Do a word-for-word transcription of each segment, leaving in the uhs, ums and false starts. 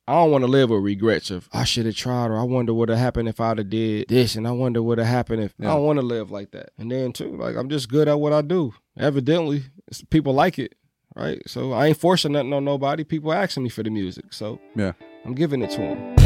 I don't want to live with regrets of I should have tried, or I wonder what would have happened if I'd have did this, and I wonder what would have happened if yeah. I don't want to live like that. And then too, like I'm just good at what I do. Evidently, people like it, right? So I ain't forcing nothing on nobody. People asking me for the music, so yeah, I'm giving it to them.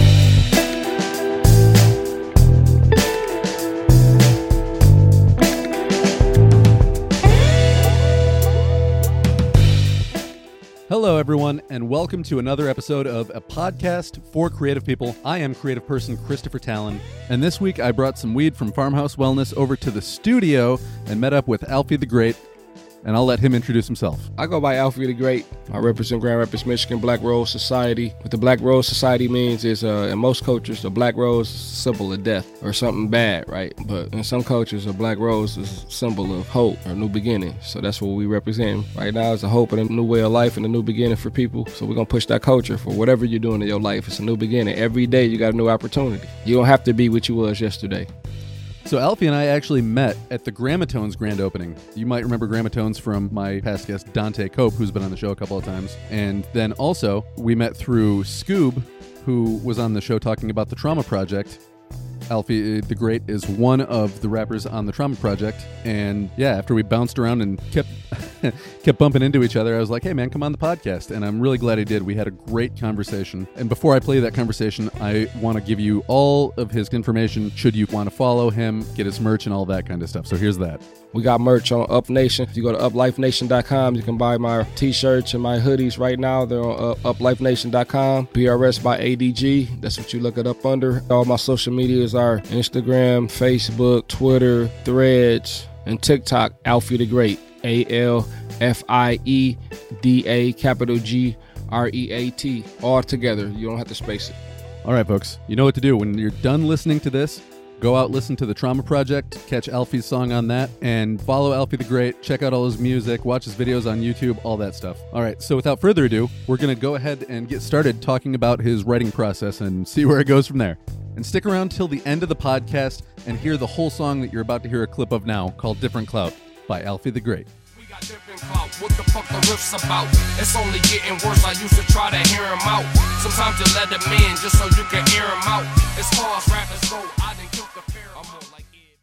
Hello, everyone, and welcome to another episode of A Podcast for Creative People. I am creative person Christopher Talon, and this week I brought some weed from Farmhouse Wellness over to the studio and met up with Alfie the Great, and I'll let him introduce himself. I go by Alfie the Great. I represent Grand Rapids, Michigan Black Rose Society. What the Black Rose Society means is, uh, in most cultures, the black rose is a symbol of death or something bad, right? But in some cultures, a black rose is a symbol of hope or new beginning. So that's what we represent. Right now, it's a hope and a new way of life and a new beginning for people. So we're going to push that culture for whatever you're doing in your life. It's a new beginning. Every day, you got a new opportunity. You don't have to be what you was yesterday. So Alfie and I actually met at the Gramatones grand opening. You might remember Gramatones from my past guest, Dante Cope, who's been on the show a couple of times. And then also, we met through Scoob, who was on the show talking about the Trauma Project. Alfie the Great is one of the rappers on the Trauma Project. And yeah, after we bounced around and kept kept bumping into each other, I was like, hey man, come on the podcast. And I'm really glad he did. We had a great conversation. And before I play that conversation, I want to give you all of his information should you want to follow him, get his merch and all that kind of stuff. So here's that. We got merch on Up Nation. If you go to up life nation dot com, you can buy my t-shirts and my hoodies right now. They're on uh, up life nation dot com. B R S by A D G. That's what you look it up under. All my social medias are Instagram, Facebook, Twitter, Threads, and TikTok. Alfie the Great. A L F I E D A capital G R E A T. All together. You don't have to space it. All right, folks. You know what to do. When you're done listening to this, go out, listen to the Trauma Project, catch Alfie's song on that, and follow Alfie the Great. Check out all his music, watch his videos on YouTube, all that stuff. All right, so without further ado, we're going to go ahead and get started talking about his writing process and see where it goes from there. And stick around till the end of the podcast and hear the whole song that you're about to hear a clip of now called Different Clout by Alfie the Great. Different clout, what the fuck the riff's about? It's only getting worse, I used to try to hear him out. Sometimes you let them in just so you can hear him out. As far as rappers go, I done killed the fair. I'm more like it.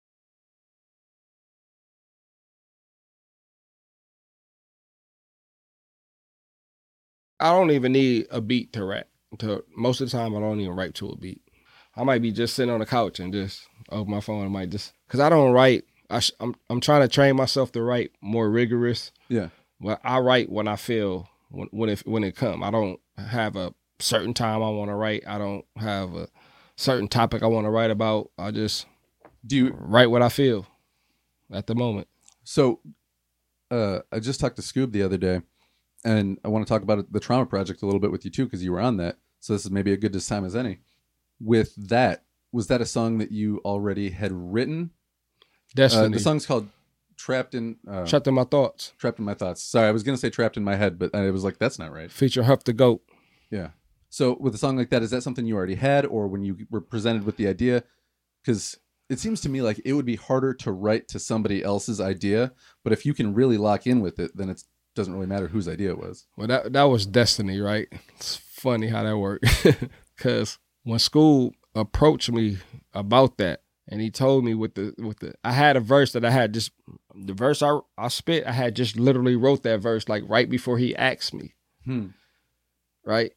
I don't even need a beat to rap. To, most of the time, I don't even write to a beat. I might be just sitting on the couch and just open my phone and might just, because I don't write. I sh- I'm I'm trying to train myself to write more rigorous. Yeah. Well, I write when I feel when when it when it come. I don't have a certain time I want to write. I don't have a certain topic I want to write about. I just do you write what I feel at the moment. So, uh, I just talked to Scoob the other day, and I want to talk about the Trauma Project a little bit with you too, because you were on that. So this is maybe a good time as any. With that, was that a song that you already had written? Destiny. Uh, the song's called Trapped in... Uh, Trapped in My Thoughts. Trapped in My Thoughts. Sorry, I was going to say Trapped in My Head, but I was like, that's not right. Feature Huff the Goat. Yeah. So with a song like that, is that something you already had, or when you were presented with the idea? Because it seems to me like it would be harder to write to somebody else's idea, but if you can really lock in with it, then it doesn't really matter whose idea it was. Well, that, that was destiny, right? It's funny how that worked. Because when school approached me about that, and he told me with the with the I had a verse that I had just the verse I I spit I had just literally wrote that verse like right before he asked me. Hmm. Right?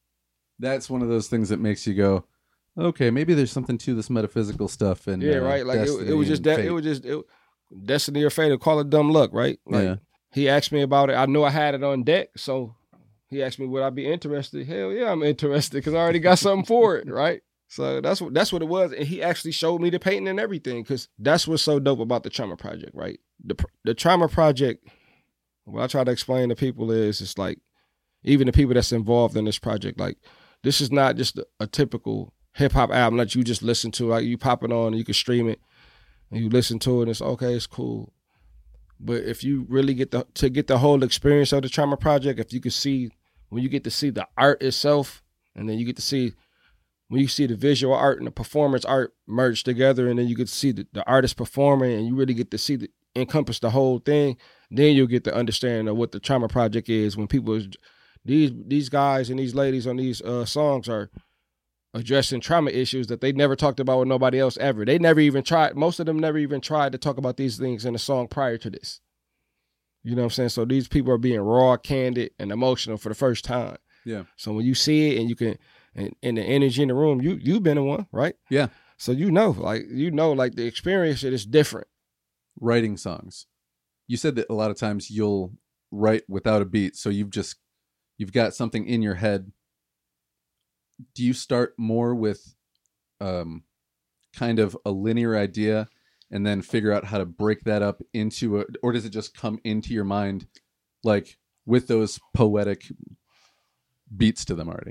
That's one of those things that makes you go, okay, maybe there's something to this metaphysical stuff. And yeah, uh, right. Like it, it was just that. It was just it, destiny or fate. Or call it dumb luck, right? Like, yeah. He asked me about it. I knew I had it on deck, so he asked me would I be interested. Hell yeah, I'm interested because I already got something for it, right? So that's what that's what it was, and he actually showed me the painting and everything, because that's what's so dope about the Trauma Project, right? The the Trauma Project, what I try to explain to people is, it's like, even the people that's involved in this project, like, this is not just a, a typical hip hop album that you just listen to, like you pop it on and you can stream it, and you listen to it, and it's okay, it's cool. But if you really get the to get the whole experience of the Trauma Project, if you could see, when you get to see the art itself, and then you get to see, when you see the visual art and the performance art merged together, and then you get to see the, the artist performing, and you really get to see the encompass the whole thing, then you'll get the understanding of what the Trauma Project is when people is these these guys and these ladies on these uh, songs are addressing trauma issues that they never talked about with nobody else ever. They never even tried. Most of them never even tried to talk about these things in a song prior to this. You know what I'm saying? So these people are being raw, candid, and emotional for the first time. Yeah. So when you see it and you can, and, and the energy in the room, you you've been in one, right? Yeah. So you know, like you know, like the experience it is different. Writing songs. You said that a lot of times you'll write without a beat, so you've just you've got something in your head. Do you start more with um, kind of a linear idea and then figure out how to break that up into a, or does it just come into your mind like with those poetic beats to them already?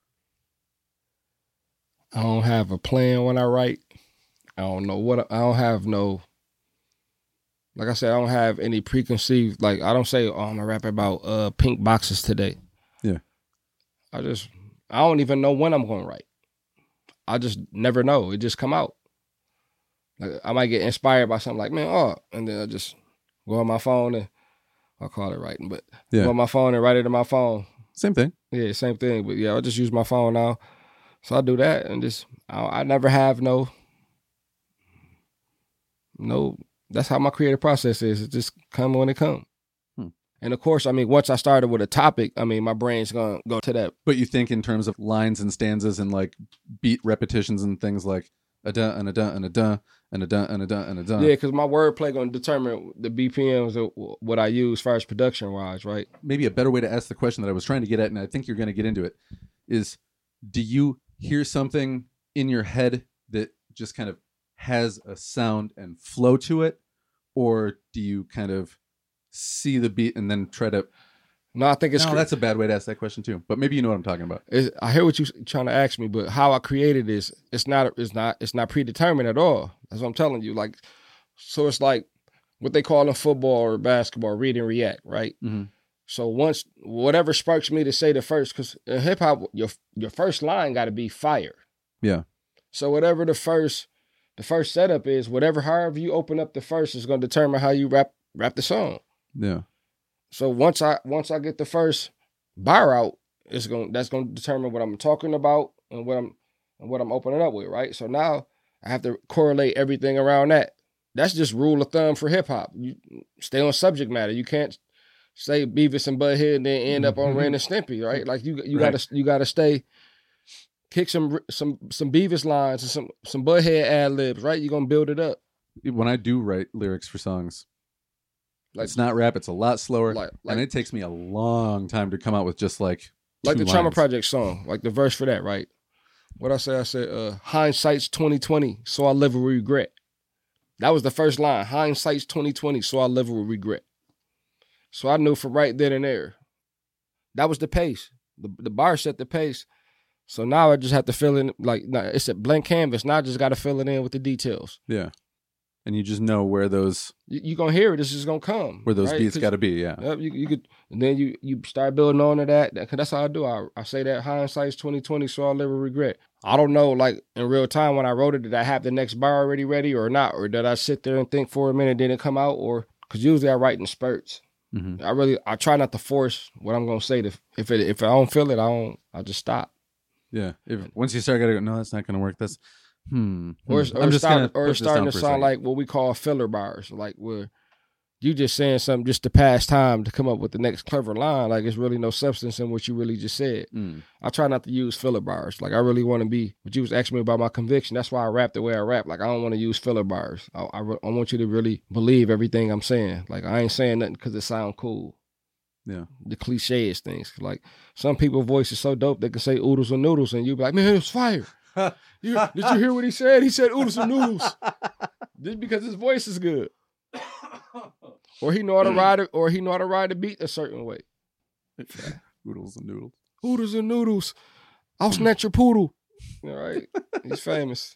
I don't have a plan when I write. I don't know what, I don't have no, like I said, I don't have any preconceived, like I don't say, oh, I'm gonna rap about uh, pink boxes today. Yeah. I just, I don't even know when I'm going to write. I just never know. It just come out. Like I might get inspired by something like, man, oh, and then I just go on my phone and I'll call it writing, but yeah. go on my phone and write it in my phone. Same thing. Yeah, same thing. But yeah, I just use my phone now. So I do that and just, I, I never have no, no, that's how my creative process is. It just come when it comes. And of course, I mean, once I started with a topic, I mean, my brain's going to go to that. But you think in terms of lines and stanzas and like beat repetitions and things like a da and a da and a da and a da and a da and a da. Yeah, because my wordplay going to determine the B P Ms of what I use as far as production wise, right? Maybe a better way to ask the question that I was trying to get at, and I think you're going to get into it, is do you hear something in your head that just kind of has a sound and flow to it? Or do you kind of see the beat and then try to... No, I think it's... No, that's a bad way to ask that question too. But maybe you know what I'm talking about. It's, I hear what you're trying to ask me, but how I created this, it's not, it's not, it's not predetermined at all. That's what I'm telling you. Like, so it's like what they call in football or basketball, read and react, right? Mm-hmm. So once whatever sparks me to say the first, because in hip hop, your your first line got to be fire. Yeah. So whatever the first, the first setup is, whatever, however you open up the first is going to determine how you rap rap the song. Yeah. So once I once I get the first bar out, it's going that's going to determine what I'm talking about and what I'm and what I'm opening up with, right? So now I have to correlate everything around that. That's just rule of thumb for hip hop. You stay on subject matter. You can't say Beavis and Butthead and then end up on Ren and Stimpy, right? Like you you right. gotta you gotta stay kick some some some Beavis lines and some some Butthead ad libs, right? You're gonna build it up. When I do write lyrics for songs, like, it's not rap, it's a lot slower. Like, like, and it takes me a long time to come out with just like like the lines. Trauma Project song, like the verse for that, right? What I say, I said, uh, hindsight's twenty twenty, so I live with regret. That was the first line. Hindsight's twenty twenty, so I live with regret. So I knew from right then and there. That was the pace. The the bar set the pace. So now I just have to fill in, like, it's a blank canvas. Now I just got to fill it in with the details. Yeah. And you just know where those... You're you going to hear it. This is going to come. Where those right? beats got to be, yeah. Yep, you, you could, and then you you start building on to that. Cause that's how I do. I, I say that hindsight's twenty twenty, so I'll live with regret. I don't know, like, in real time when I wrote it, did I have the next bar already ready or not? Or did I sit there and think for a minute, then it come out? Or, because usually I write in spurts. Mm-hmm. I really, I try not to force what I'm going to say. To, if it, if I don't feel it, I don't, I just stop. Yeah. If once you start, gotta go, no, that's not going to work. That's, hmm. Or, hmm. or, I'm just start, gonna or starting to sound like what we call filler bars. Like where you just saying something just to pass time to come up with the next clever line. Like it's really no substance in what you really just said. Mm. I try not to use filler bars. Like I really want to be, what you was asking me about my conviction. That's why I rap the way I rap. Like I don't want to use filler bars. I, I, I want you to really believe everything I'm saying. Like I ain't saying nothing because it sound cool. Yeah. The cliches things. Like some people's voice is so dope they can say oodles and noodles and you be like, man, it was fire. You, did you hear what he said? He said oodles and noodles. Just because his voice is good. Or he know how to ride it, or he know how to ride the beat a certain way. Oodles and noodles. Oodles and noodles. I'll snatch your poodle. All right. He's famous.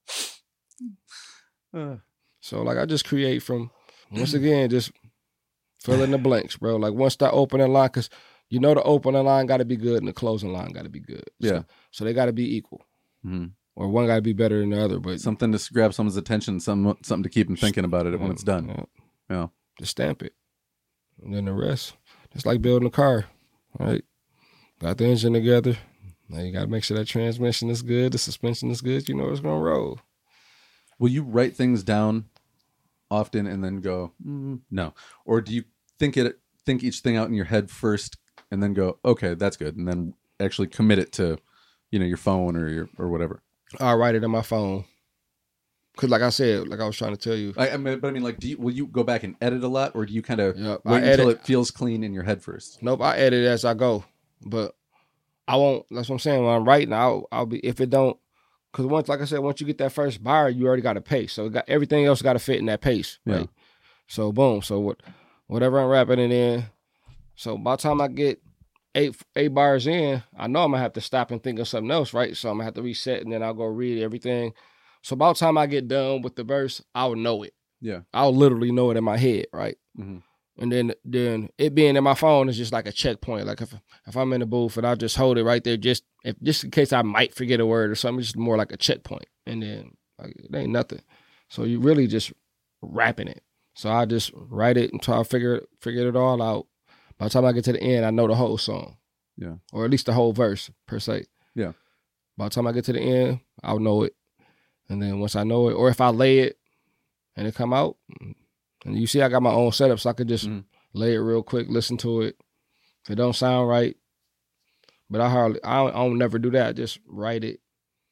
So like I just create from, once again, just fill in the blanks, bro. Like once that opening line, because you know the opening line got to be good and the closing line got to be good. So, yeah. So they got to be equal. Mm-hmm. Or one got to be better than the other. But something to grab someone's attention, some, something to keep them thinking about it when it's done. Yeah. Yeah. Just stamp it. And then the rest, it's like building a car, right? got the engine together. Now you got to make sure that transmission is good, the suspension is good. You know it's gonna roll. Will you write things down often and then go mm, no, or do you think it think each thing out in your head first and then go okay that's good and then actually commit it to you know your phone or your or whatever? I write it in my phone. Cause like I said, like I was trying to tell you, I, I mean, but I mean, like, do you, will you go back and edit a lot, or do you kind of yep, wait I until edit. it feels clean in your head first? Nope, I edit as I go, but I won't. That's what I'm saying. When I'm writing, I'll, I'll be if it don't, because once, like I said, once you get that first bar, you already got a pace, so it got everything else got to fit in that pace, right? Yeah. So boom, so what, whatever I'm rapping it in. So by the time I get eight eight bars in, I know I'm gonna have to stop and think of something else, right? So I'm gonna have to reset, and then I'll go read everything. So about the time I get done with the verse, I'll know it. Yeah. I'll literally know it in my head, right? Mm-hmm. And then then it being in my phone is just like a checkpoint. Like if if I'm in the booth and I just hold it right there, just if just in case I might forget a word or something, it's just more like a checkpoint. And then like, it ain't nothing. So you really just rapping it. So I just write it and try to figure figure it all out. By the time I get to the end, I know the whole song. Yeah. Or at least the whole verse per se. Yeah. By the time I get to the end, I'll know it. And then once I know it, or if I lay it and it come out, and you see I got my own setup, so I could just mm. lay it real quick, listen to it. If it don't sound right, but I hardly, I don't, I don't never do that. I just write it,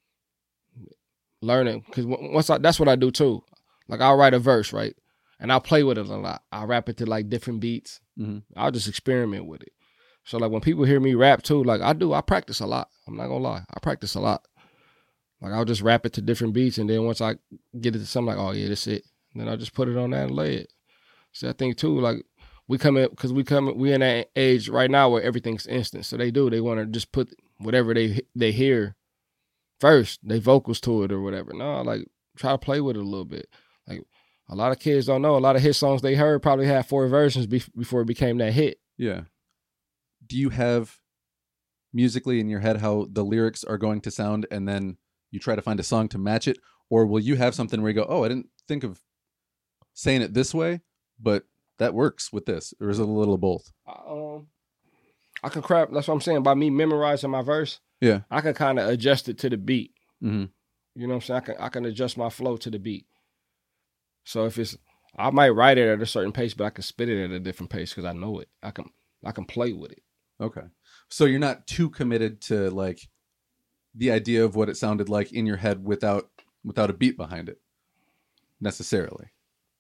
learn it, because once I, that's what I do too. Like I'll write a verse, right, and I'll play with it a lot. I'll rap it to like different beats. Mm-hmm. I'll just experiment with it. So like when people hear me rap too, like I do, I practice a lot. I'm not gonna lie, I practice a lot. Like I'll just rap it to different beats, and then once I get it to something, like, oh yeah, that's it. And then I'll just put it on that and lay it. So I think too, like we come in because we come we in that age right now where everything's instant. So they do they want to just put whatever they they hear first, they vocals to it or whatever. No, like try to play with it a little bit. Like a lot of kids don't know. A lot of hit songs they heard probably had four versions be- before it became that hit. Yeah. Do you have musically in your head how the lyrics are going to sound, and then you try to find a song to match it? Or will you have something where you go, oh, I didn't think of saying it this way, but that works with this? Or is it a little of both? Um, I can crap. That's what I'm saying. By me memorizing my verse, yeah, I can kind of adjust it to the beat. Mm-hmm. You know what I'm saying? I can I can adjust my flow to the beat. So if it's, I might write it at a certain pace, but I can spit it at a different pace because I know it. I can I can play with it. Okay. So you're not too committed to like the idea of what it sounded like in your head without without a beat behind it necessarily.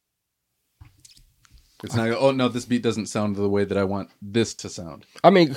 It's not, oh no, this beat doesn't sound the way that I want this to sound. I mean,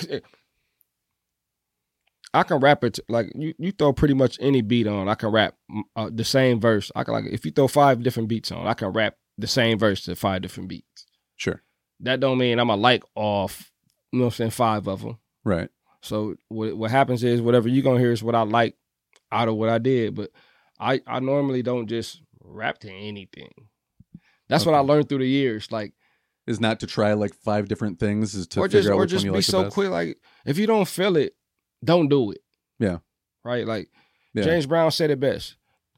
I can rap it like you, you throw pretty much any beat on. I can rap uh, the same verse. I can like if you throw five different beats on, I can rap the same verse to five different beats. Sure. That don't mean I'm a like off. You know what I'm saying? Five of them. Right. So what what happens is whatever you're gonna hear is what I like out of what I did. But I I normally don't just rap to anything. That's okay. What I learned through the years. Like. Is not to try like five different things, is to or figure just, out or which just one you be like so the best. quick. Like if you don't feel it, don't do it. Yeah. Right. Like yeah. James Brown said it best.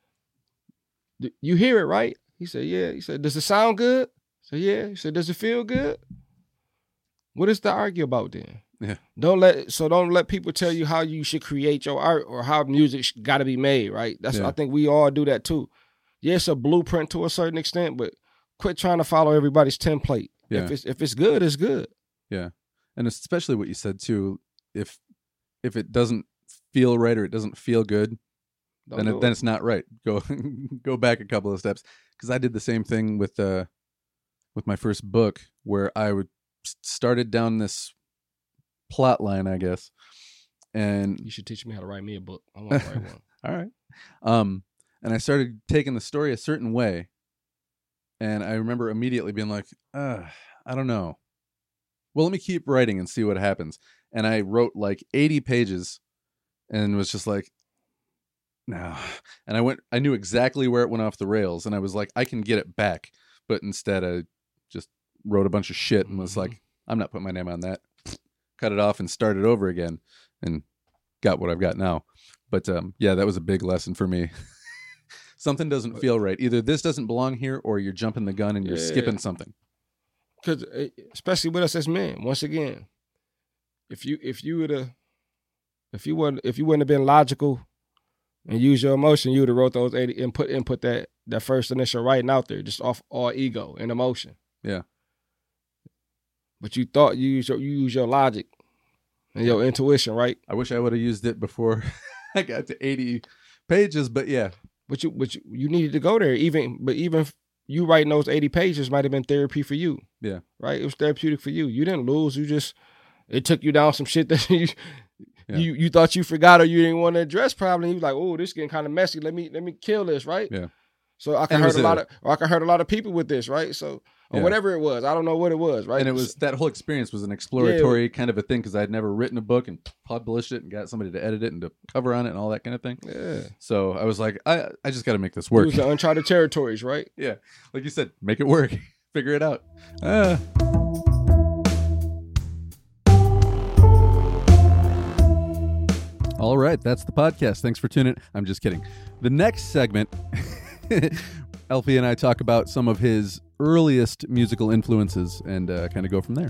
You hear it, right? He said, yeah. He said, does it sound good? I said, yeah. He said, does it feel good? What is to argue about then? Yeah. Don't let so don't let people tell you how you should create your art or how music got to be made. Right. That's yeah. I think we all do that too. Yeah, it's a blueprint to a certain extent, but quit trying to follow everybody's template. Yeah. If it's if it's good, it's good. Yeah, and especially what you said too. If if it doesn't feel right or it doesn't feel good, Don't then it, it. then it's not right. Go go back a couple of steps, because I did the same thing with uh with my first book, where I would started down this plot line, I guess. And you should teach me how to write me a book. I want to write one. All right. Um, and I started taking the story a certain way. And I remember immediately being like, uh, I don't know. Well, let me keep writing and see what happens. And I wrote like eighty pages and was just like, no. And I went, I knew exactly where it went off the rails. And I was like, I can get it back. But instead I just wrote a bunch of shit and was like, I'm not putting my name on that. Cut it off and started over again and got what I've got now. But um, yeah, that was a big lesson for me. Something doesn't feel right. Either this doesn't belong here, or you're jumping the gun and you're yeah. skipping something. Because especially with us as men, once again, if you if you were to If you wouldn't, if you wouldn't have been logical and use your emotion, you would have wrote those eighty and put and put that that first initial writing out there just off all ego and emotion. Yeah. But you thought you use your you use your logic and your intuition, right? I wish I would have used it before I got to eighty pages, but yeah. But you but you, you needed to go there. Even but even you writing those eighty pages might have been therapy for you. Yeah. Right? It was therapeutic for you. You didn't lose. You just it took you down some shit that you yeah. you, you thought you forgot or you didn't want to address probably. You was like, oh, this is getting kind of messy. Let me let me kill this, right? Yeah. So I can hurt a lot of or I can hurt a lot of people with this, right? So or yeah. whatever it was. I don't know what it was, right? And it was that whole experience was an exploratory yeah. kind of a thing because I'd never written a book and published it and got somebody to edit it and to cover on it and all that kind of thing. Yeah. So I was like, I I just got to make this work. It was the uncharted territories, right? Yeah. Like you said, make it work. Figure it out. Ah. All right, that's the podcast. Thanks for tuning in. I'm just kidding. The next segment, Elfie and I talk about some of his earliest musical influences and uh, kind of go from there.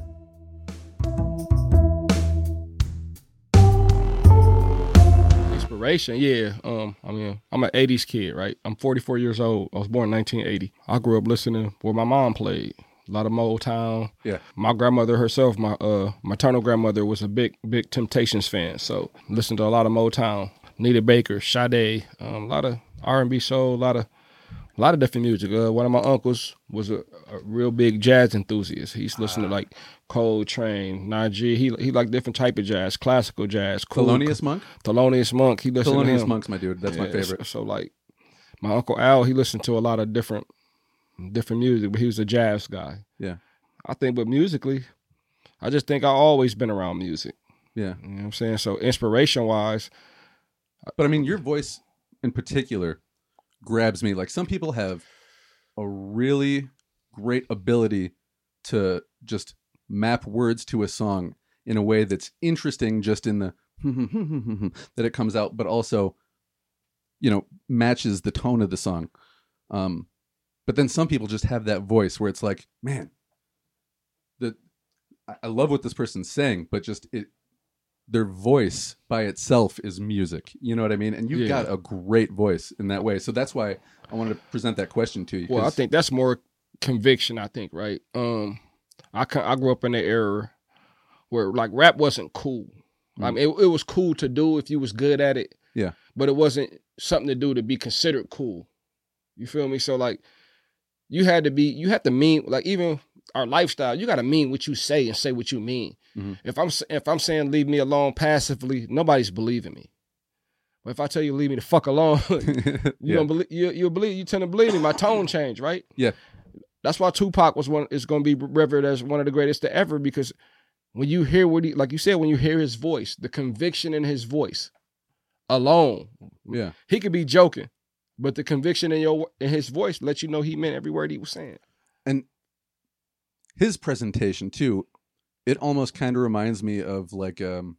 Inspiration, yeah. Um, I mean, I'm an eighties kid, right? I'm forty-four years old. I was born in nineteen eighty. I grew up listening where my mom played. A lot of Motown. Yeah. My grandmother herself, my uh maternal grandmother, was a big, big Temptations fan. So listened to a lot of Motown, Nita Baker, Sade, um, a lot of R and B soul, a lot of a lot of different music. Uh, one of my uncles was a, a real big jazz enthusiast. He's listened ah. to like Coltrane, Najee. He he liked different type of jazz, classical jazz. Cool. Thelonious Monk? Thelonious Monk. He listened Thelonious to him. Monk's my dude. That's yeah, my favorite. So, so like my Uncle Al, he listened to a lot of different different music, but he was a jazz guy. Yeah. I think, but musically, I just think I've always been around music. Yeah. You know what I'm saying? So inspiration-wise. But I mean, your voice in particular grabs me. Like some people have a really great ability to just map words to a song in a way that's interesting just in the that it comes out, but also, you know, matches the tone of the song. Um, But then some people just have that voice where it's like, man, the I love what this person's saying, but just it, their voice by itself is music. You know what I mean? And you've yeah. got a great voice in that way. So that's why I wanted to present that question to you. Well, I think that's more conviction, I think, right? Um, I I grew up in an era where like rap wasn't cool. Mm. I mean, it, it was cool to do if you was good at it. Yeah. But it wasn't something to do to be considered cool. You feel me? So like, you had to be, you had to mean, like even our lifestyle, you got to mean what you say and say what you mean. Mm-hmm. If I'm if I'm saying leave me alone passively, nobody's believing me. But if I tell you leave me the fuck alone, you yeah. don't believe, you you believe, you tend to believe me. My tone changed, right? Yeah. That's why Tupac was one is going to be revered as one of the greatest to ever, because when you hear what he, like you said, when you hear his voice, the conviction in his voice alone, yeah, he could be joking, but the conviction in your in his voice lets you know he meant every word he was saying. And his presentation too, it almost kind of reminds me of like um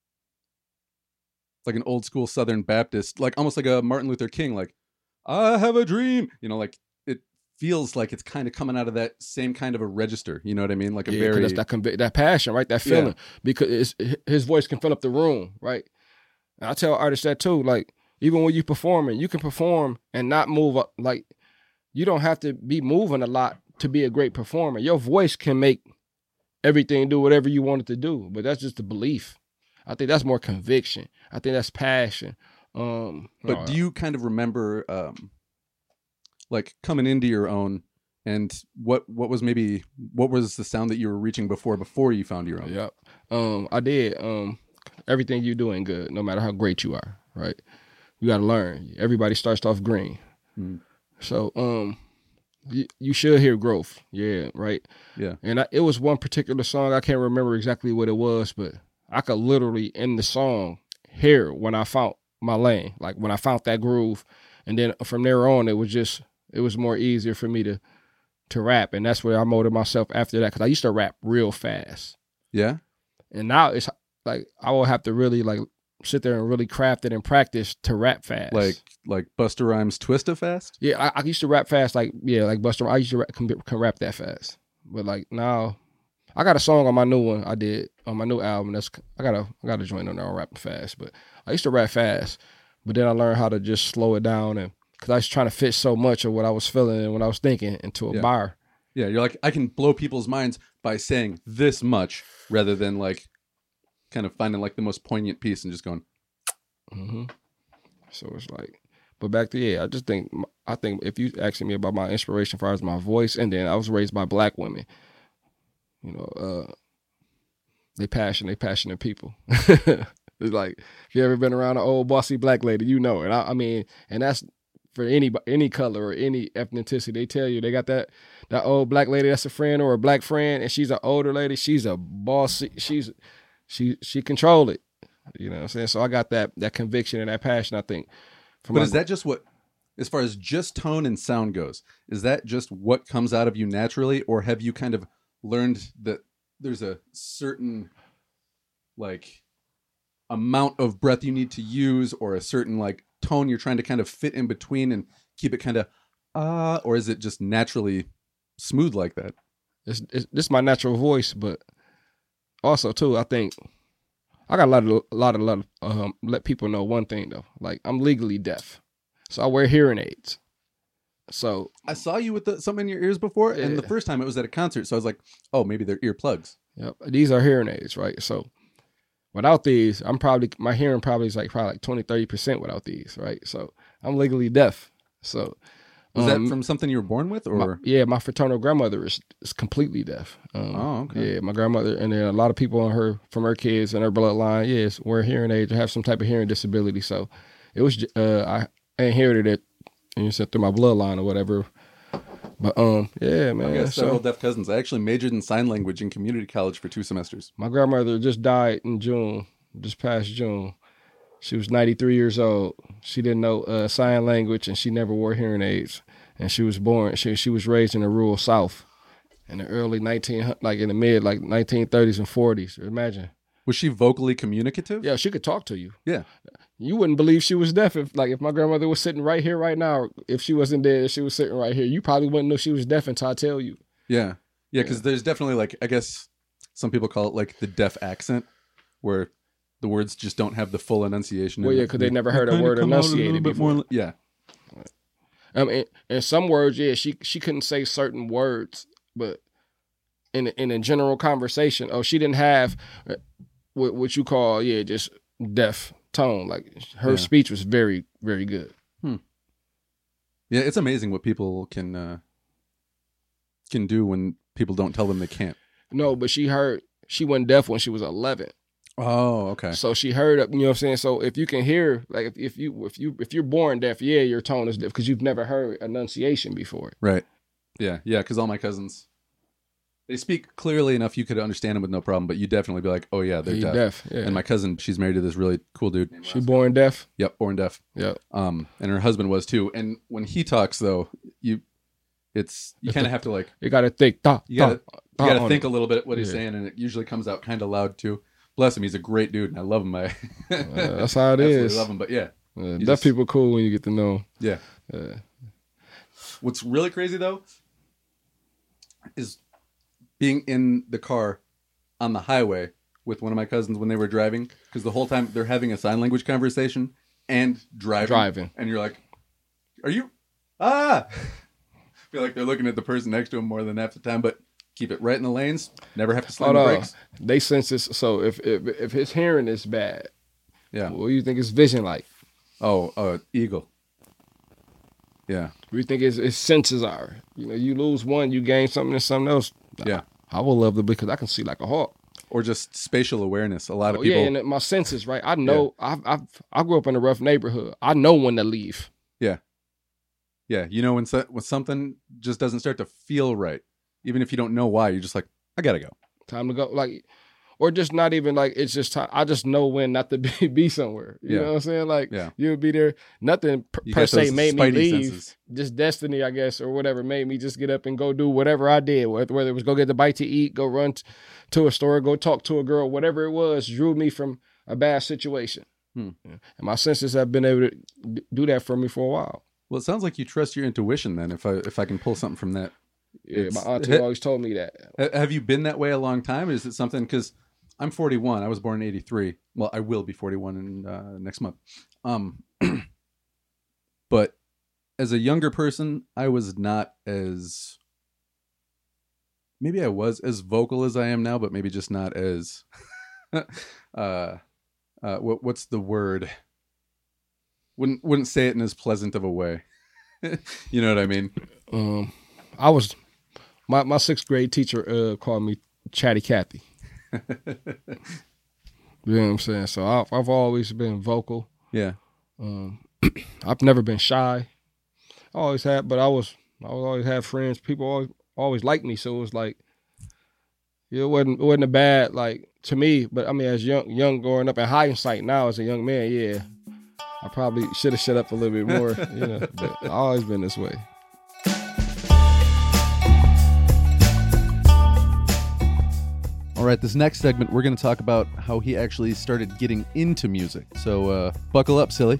like an old school Southern Baptist, like almost like a Martin Luther King, like I have a dream, you know, like it feels like it's kind of coming out of that same kind of a register, you know what I mean? Like a yeah, very that's that conv- that passion, right? That feeling, yeah. because it's, his voice can fill up the room, right? And I tell artists that too, like even when you performing, you can perform and not move up. Like you don't have to be moving a lot to be a great performer. Your voice can make everything do whatever you want it to do, but that's just the belief. I think that's more conviction. I think that's passion. Um, but no, do you kind of remember, um, like coming into your own, and what what was maybe what was the sound that you were reaching before before you found your own? Yep. Um, I did. Um, everything you're doing good, no matter how great you are, right? You got to learn. Everybody starts off green, mm. so um. You, you should hear growth. Yeah, right? Yeah. And I, it was one particular song, I can't remember exactly what it was, but I could literally, in the song, hear when I found my lane, like when I found that groove. And then from there on, it was just, it was more easier for me to to rap. And that's where I molded myself after that, because I used to rap real fast. Yeah. And now it's like, I will have to really like sit there and really craft it and practice to rap fast. Like like Busta Rhymes Twista fast? Yeah, I, I used to rap fast like, yeah, like Busta I used to rap, can, can rap that fast. But like now, I got a song on my new one I did on my new album. That's I got a I got a joint on there on rapping fast, but I used to rap fast, but then I learned how to just slow it down, and because I was trying to fit so much of what I was feeling and what I was thinking into a Yeah. bar. Yeah, you're like, I can blow people's minds by saying this much rather than like kind of finding like the most poignant piece and just going, hmm So it's like, but back to yeah, I just think I think if you asking me about my inspiration as far as my voice, and then I was raised by black women, you know, uh, they passion, they passionate people. It's like if you ever been around an old bossy black lady, you know it. I, I mean, and that's for any any color or any ethnicity. They tell you they got that that old black lady that's a friend or a black friend, and she's an older lady. She's a boss. She's she she control it. You know what I'm saying? So I got that that conviction and that passion, I think. but is that just what, as far as just tone and sound goes, is that just what comes out of you naturally, or have you kind of learned that there's a certain like amount of breath you need to use, or a certain like tone you're trying to kind of fit in between and keep it kind of uh or is it just naturally smooth like that? It's, it's this is my natural voice, but also too, I think I got a lot of a lot of, lot of um, let people know one thing though. Like I'm legally deaf, so I wear hearing aids. So I saw you with the, something in your ears before, and the Yeah. first time it was at a concert, so I was like, oh, maybe they're earplugs. yep, these are hearing aids, right? So without these, I'm probably my hearing probably is like probably like twenty, thirty percent without these, right? So I'm legally deaf. So Was um, that from something you were born with, or My, yeah, my fraternal grandmother is, is completely deaf. Um, Oh, okay. Yeah, my grandmother, and then a lot of people on her, from her kids and her bloodline, yes, wear hearing aids or have some type of hearing disability. So it was, j- uh, I, I inherited it, and you said through my bloodline or whatever. But um, yeah, man. I got so several deaf cousins. I actually majored in sign language in community college for two semesters. my grandmother just died in June, just past June. She was ninety-three years old. She didn't know uh, sign language, and she never wore hearing aids. And she was born. She she was raised in the rural South, in the early nineteen like in the mid like nineteen thirties and forties. Imagine. Was she vocally communicative? Yeah, she could talk to you. Yeah. You wouldn't believe she was deaf if like if my grandmother was sitting right here right now. If she wasn't dead, she was sitting right here. You probably wouldn't know she was deaf until I tell you. Yeah. Yeah, because there's definitely like, I guess some people call it like the deaf accent, where the words just don't have the full enunciation. Well, in yeah, it. because they never They heard a kinda word come out a little enunciated bit before. more- yeah. Um, and, and some words, yeah, she she couldn't say certain words, but in in a general conversation, oh, she didn't have uh, what what you call yeah, just deaf tone. Like her Yeah. speech was very very good. Yeah, it's amazing what people can uh, can do when people don't tell them they can't. No, but she heard she went deaf when she was eleven. Oh, okay. So she heard it, you know what I'm saying? So if you can hear, like if, if you if you if you're born deaf, yeah, your tone is deaf because you've never heard enunciation before. Right. Yeah, yeah, because all my cousins, they speak clearly enough you could understand them with no problem, but you definitely be like, oh yeah, they're You deaf. deaf, yeah. And my cousin, she's married to this really cool dude. named She Ross. born deaf. Yep, born deaf. Yeah. Um, and her husband was too. And when he talks, though, you, it's you kind of have to like You gotta think. Da, you gotta da, you gotta on think it. a little bit what he's Yeah. saying, and it usually comes out kind of loud too. Bless him, he's a great dude, and I love him. I Uh, that's how it absolutely is. love him. But yeah, Uh, You deaf just- people cool when you get to know 'em. yeah. Uh, What's really crazy though is being in the car on the highway with one of my cousins when they were driving, because the whole time they're having a sign language conversation and driving. Driving. And you're like, are you? Ah! I feel like they're looking at the person next to them more than half the time, but keep it right in the lanes. Never have to slam Hold the on. brakes. They sense this. So if, if if his hearing is bad, Yeah. what do you think his vision like? Oh, uh, eagle. Yeah. What do you think his, his senses are? You know, you lose one, you gain something and something else. Yeah. I, I would love to because I can see like a hawk. Or just spatial awareness. A lot of Oh, people. yeah, and my senses, right? I know. I've, I've I grew up in a rough neighborhood. I know when to leave. Yeah. Yeah. You know, when, so, when something just doesn't start to feel right, even if you don't know why, you're just like, I gotta go. Time to go. Like, or just not even like it's just time. I just know when not to be, be somewhere. You Yeah. know what I'm saying? Like, Yeah. you'll be there. Nothing per, You per got se those made me spidey leave. senses. Just destiny, I guess, or whatever made me just get up and go do whatever I did. Whether whether it was go get the bite to eat, go run t- to a store, go talk to a girl, whatever it was, drew me from a bad situation. Hmm. Yeah. And my senses have been able to d- do that for me for a while. Well, it sounds like you trust your intuition then, if I if I can pull something from that. Yeah, It's- my auntie always told me that. Ha- Have you been that way a long time? Is it something? Because I'm forty-one. I was born in eighty-three. Well, I will be forty-one in uh, next month. Um, but as a younger person, I was not as. Maybe I was as vocal as I am now, but maybe just not as. uh, uh, what what's the word? Wouldn't wouldn't say it in as pleasant of a way. You know what I mean? Um, I was my my sixth grade teacher uh, called me Chatty Cathy. You know what I'm saying? So I've I've always been vocal. Yeah. Um, I've never been shy. I always had, but I was I always had friends. People always always liked me, so it was like it wasn't it wasn't a bad like to me. But I mean, as young young growing up in hindsight now as a young man, yeah, I probably should have shut up a little bit more. You know, but I've always been this way. All right, this next segment, we're going to talk about how he actually started getting into music. So uh, buckle up, silly.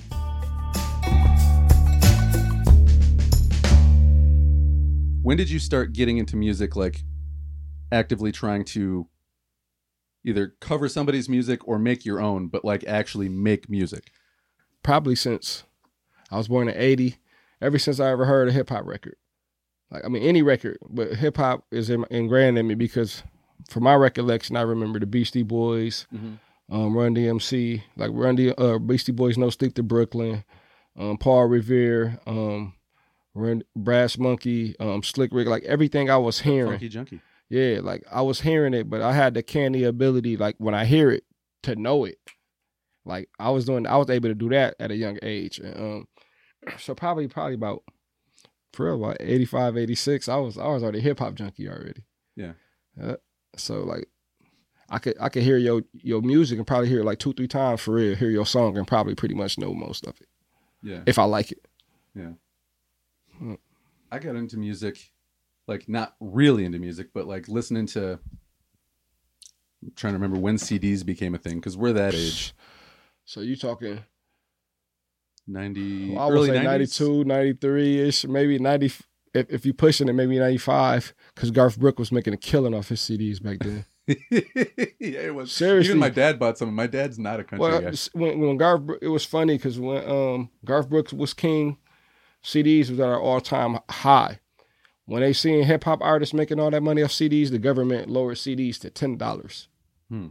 When did you start getting into music, like actively trying to either cover somebody's music or make your own, but like actually make music? Probably since I was born in eighty, ever since I ever heard a hip hop record. Like, I mean, any record, but hip hop is in, ingrained in me because from my recollection, I remember the Beastie Boys, mm-hmm. um, Run D M C, like Run D, uh, Beastie Boys, No Sleep to Brooklyn, um, Paul Revere, um, Run, Brass Monkey, um, Slick Rick, like everything I was hearing. Funky Junkie. Yeah, like I was hearing it, but I had the canny ability, like when I hear it, to know it. Like I was doing, I was able to do that at a young age. And, um, so probably, probably about, for real, about eighty-five, eighty-six, I was, I was already a hip hop junkie already. Yeah. Uh, so like, I could, I could hear your, your music and probably hear it like two, three times for real, hear your song and probably pretty much know most of it. Yeah. If I like it. Yeah. Hmm. I got into music, like not really into music, but like listening to, I'm trying to remember when C Ds became a thing, because we're that age. So you talking ninety, well, I would early say nineties? ninety-two, ninety-three-ish, maybe ninety, if, if you're pushing it, maybe ninety-five, because Garth Brooks was making a killing off his C Ds back then. Yeah, it was. Seriously. Even my dad bought some. My dad's not a country Well, guy. when, when Garth, it was funny because when um, Garth Brooks was king, C Ds was at our all-time high. When they seen hip-hop artists making all that money off C Ds, the government lowered C Ds to ten dollars. Hmm.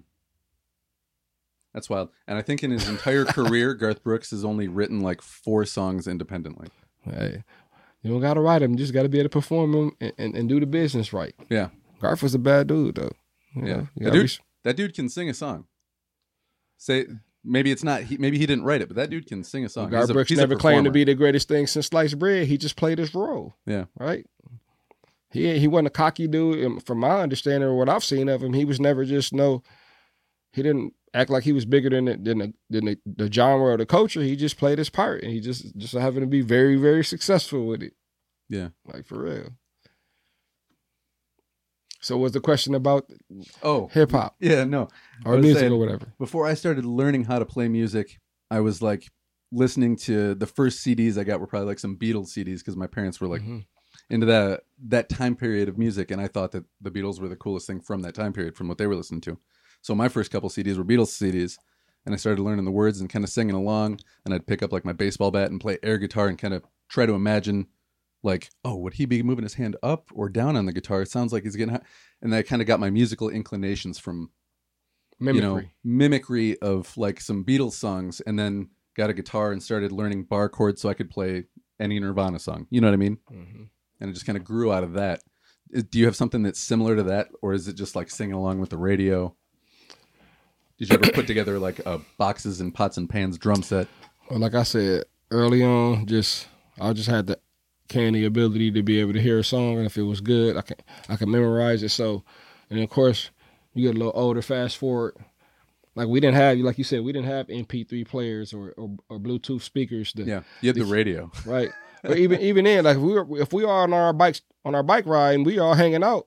That's wild. And I think in his entire career, Garth Brooks has only written like four songs independently. Hey, you don't got to write them. You just got to be able to perform them and, and, and do the business right. Yeah. Garth was a bad dude, though. You Yeah. know, you That gotta dude, be- that dude can sing a song. Say, maybe it's not, he, maybe he didn't write it, but that dude can sing a song. Garth He's a- Brooks he's a never claimed to performer. be the greatest thing since sliced bread. He just played his role. Yeah. Right? He he wasn't a cocky dude. And from my understanding or what I've seen of him, he was never just no, he didn't act like he was bigger than the, than, the, than the, the genre or the culture. He just played his part. And he just, just happened to be very, very successful with it. Yeah. Like, for real. So was the question about Oh. hip-hop Yeah, no. I or was music saying, or whatever? Before I started learning how to play music, I was like listening to the first C Ds I got were probably like some Beatles C Ds because my parents were like Mhm. into that that time period of music, and I thought that the Beatles were the coolest thing from that time period, from what they were listening to. So my first couple C Ds were Beatles C Ds, and I started learning the words and kind of singing along, and I'd pick up like my baseball bat and play air guitar and kind of try to imagine like, oh, would he be moving his hand up or down on the guitar? It sounds like he's getting high. And I kind of got my musical inclinations from Mimicry. you know, mimicry of like some Beatles songs, and then got a guitar and started learning bar chords so I could play any Nirvana song. You know what I mean? Mhm. And it just kind of grew out of that. Is- Do you have something that's similar to that, or is it just like singing along with the radio? Did you ever put together like a boxes and pots and pans drum set? Well, like I said early on, just I just had the canny ability to be able to hear a song, and if it was good, I can I can memorize it. So, and of course, you get a little older. Fast forward, like we didn't have, like you said, we didn't have M P three players or or, or Bluetooth speakers. To, Yeah, you had the radio. right. But even even then, like if we were if we are on our bikes on our bike ride and we all hanging out,